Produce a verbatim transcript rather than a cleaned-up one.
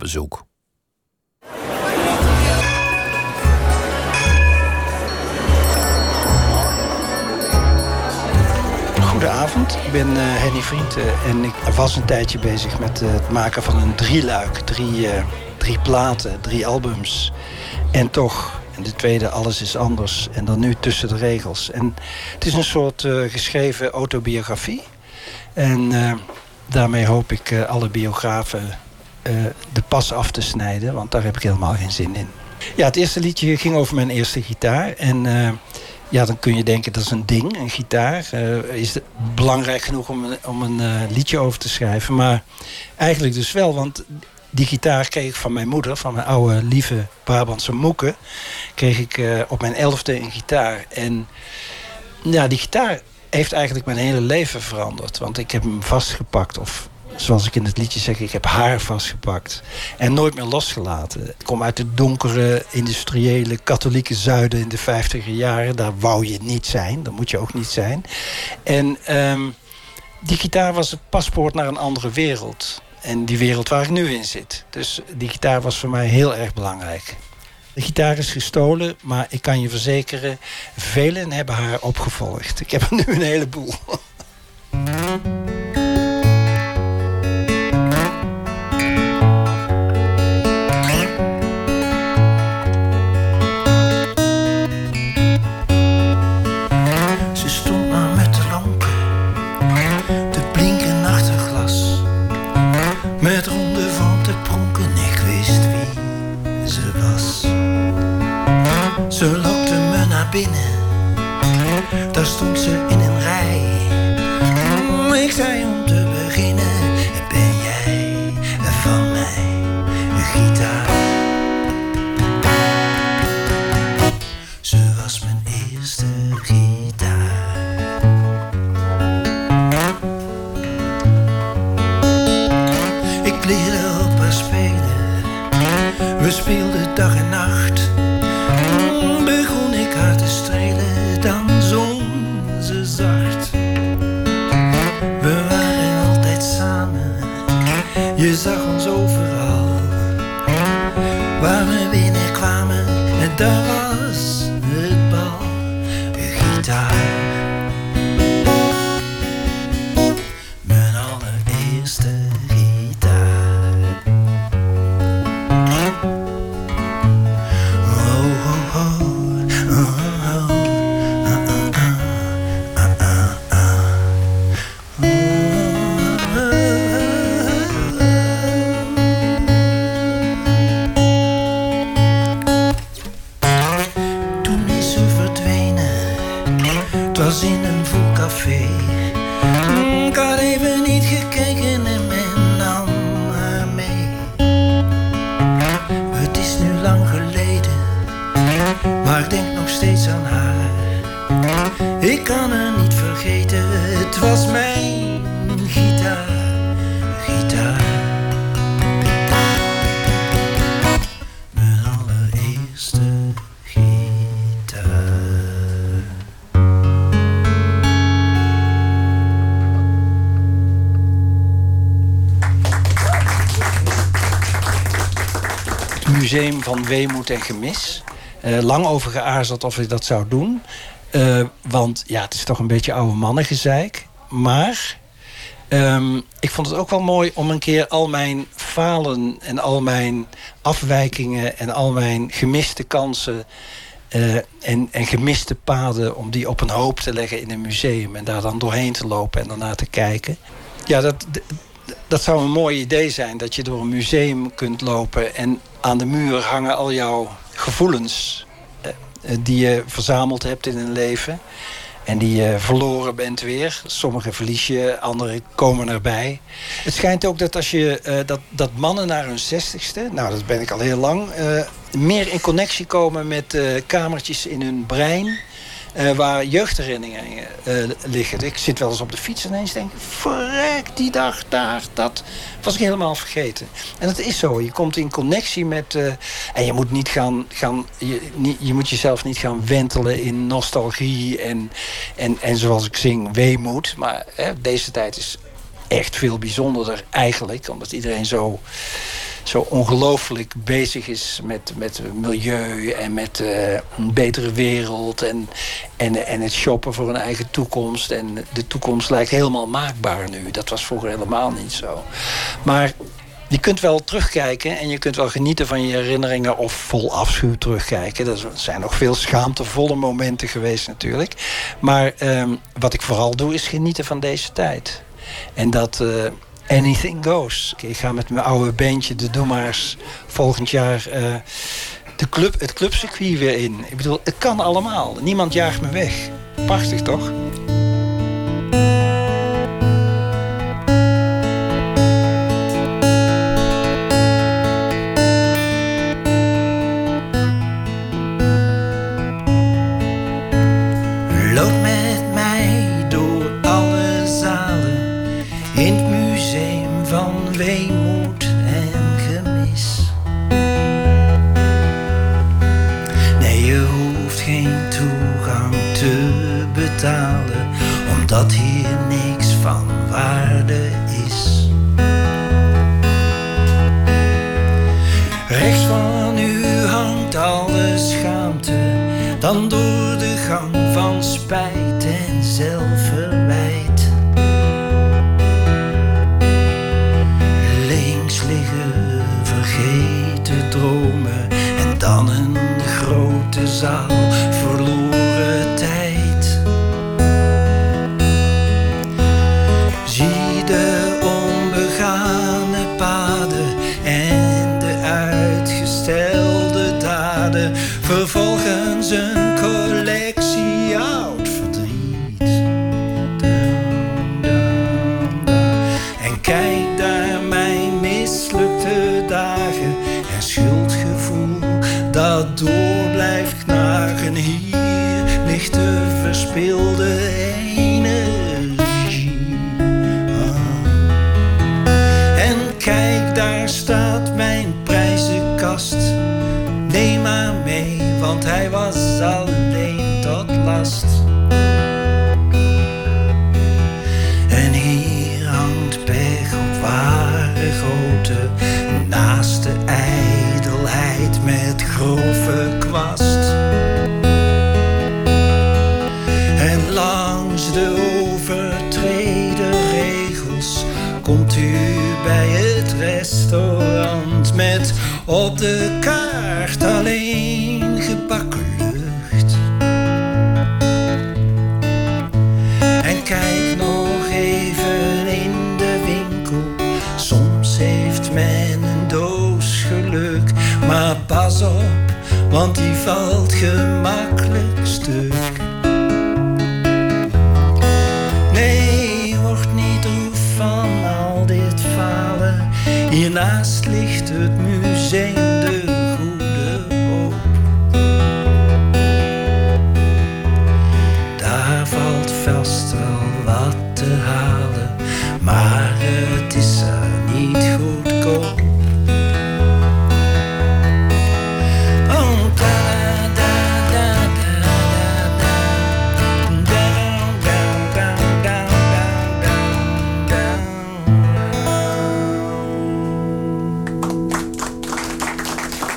bezoek. Goedenavond, ik ben uh, Henny Vriend uh, en ik was een tijdje bezig met uh, het maken van een drieluik. Drie, uh, drie platen, drie albums. En toch, en de tweede, Alles is anders. En dan nu Tussen de regels. En het is een soort uh, geschreven autobiografie. En uh, daarmee hoop ik uh, alle biografen uh, de pas af te snijden. Want daar heb ik helemaal geen zin in. Ja, het eerste liedje ging over mijn eerste gitaar. En uh, ja, dan kun je denken, dat is een ding, een gitaar. Uh, is het belangrijk genoeg om, om een uh, liedje over te schrijven? Maar eigenlijk dus wel, want die gitaar kreeg ik van mijn moeder, van mijn oude lieve Brabantse moeke. Kreeg ik uh, op mijn elfde een gitaar. En ja, die gitaar heeft eigenlijk mijn hele leven veranderd. Want ik heb hem vastgepakt, of zoals ik in het liedje zeg, ik heb haar vastgepakt. En nooit meer losgelaten. Ik kom uit het donkere, industriële, katholieke zuiden in de vijftiger jaren. Daar wou je niet zijn, daar moet je ook niet zijn. En um, die gitaar was het paspoort naar een andere wereld. En die wereld waar ik nu in zit. Dus die gitaar was voor mij heel erg belangrijk. De gitaar is gestolen, maar ik kan je verzekeren, velen hebben haar opgevolgd. Ik heb er nu een heleboel. Ze stond maar met de lampen, te blinken achter glas. Met ronde van te pronken, ik wist wie ze was. Ze lokte me naar binnen, daar stond ze in een rij. Ik zei om te beginnen, ben jij van mij een gitaar? Ze was mijn eerste gitaar. Ik leerde op haar spelen, we speelden dag en nacht. Begon ik haar te strelen, dan zong ze zacht. We waren altijd samen, je zag ons overal. Waar we binnenkwamen, en daar was het bal. Een gitaar, mijn allereerste gitaar. Oh, oh, oh, oh, oh, uh, uh, uh, uh, uh. Toen is ze verdwenen, het was in een vol café. Ik had even niet gekeken en men nam haar mee. Het is nu lang geleden, maar ik denk nog steeds aan haar. Ik kan haar niet vergeten, het was mijn gitaar, gitaar. Mijn allereerste gitaar. Het Museum van Weemoed en Gemis. Uh, lang over geaarzeld of ik dat zou doen. Uh, want ja, het is toch een beetje oude mannengezeik. Maar um, ik vond het ook wel mooi om een keer al mijn falen en al mijn afwijkingen en al mijn gemiste kansen uh, en, en gemiste paden, om die op een hoop te leggen in een museum en daar dan doorheen te lopen en daarna te kijken. Ja, dat, dat zou een mooi idee zijn, dat je door een museum kunt lopen en aan de muur hangen al jouw gevoelens die je verzameld hebt in een leven en die je verloren bent weer. Sommige verlies je, andere komen erbij. Het schijnt ook dat als je uh, dat, dat mannen naar hun zestigste, nou dat ben ik al heel lang, uh, meer in connectie komen met uh, kamertjes in hun brein Uh, waar jeugdherinneringen uh, liggen. Ik zit wel eens op de fiets en ineens denk ik, verrek, die dag daar, dat was ik helemaal vergeten. En dat is zo. Je komt in connectie met Uh, en je moet niet gaan, gaan je, niet, je moet jezelf niet gaan wentelen in nostalgie en, en, en zoals ik zing, weemoed. Maar hè, deze tijd is echt veel bijzonderder eigenlijk, omdat iedereen zo zo ongelooflijk bezig is met, met milieu en met uh, een betere wereld en, en, en het shoppen voor een eigen toekomst. En de toekomst lijkt helemaal maakbaar nu. Dat was vroeger helemaal niet zo. Maar je kunt wel terugkijken en je kunt wel genieten van je herinneringen of vol afschuw terugkijken. Er zijn nog veel schaamtevolle momenten geweest natuurlijk. Maar um, wat ik vooral doe is genieten van deze tijd. En dat uh, anything goes. Ik ga met mijn oude beentje, de Doemaars, volgend jaar uh, de club, het clubcircuit weer in. Ik bedoel, het kan allemaal. Niemand jaagt me weg. Prachtig, toch? Omdat hier niks van waarde is. Rechts van u hangt alle schaamte, dan door de gang van spijt en zelfverwijt. Links liggen vergeten dromen en dan een grote zaal verloren tijd. Zie de onbegane paden en de uitgestelde daden, vervolgens een collectie oud verdriet. Dum, dum, dum. En kijk daar mijn mislukte dagen en schuldgevoel dat door blijft knagen. Hier ligt de verspilde kijk, daar staat mijn prijzenkast. Neem maar mee, want hij was alleen tot last. En hier hangt pech op ware grootte, naast de ijdelheid met grove kwast. En langs de overtreden regels komt u bij het restaurant met op de kaart alleen gebakken lucht. En kijk nog even in de winkel, soms heeft men een doos geluk. Maar pas op, want die valt gemakkelijk stuk. Nee, word niet droef van al dit falen. Hiernaast ligt het museum De Goede Hoop. Daar valt vast wel wat te halen.